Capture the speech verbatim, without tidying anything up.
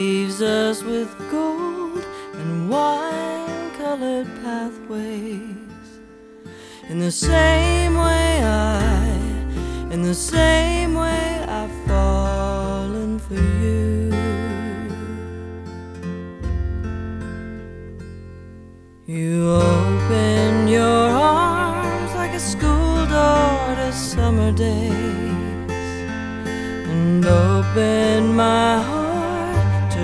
leaves us with gold and wine-colored pathways. In the same way I, in the same way I've fallen for you. You open your arms like a school door to summer days, and open my heart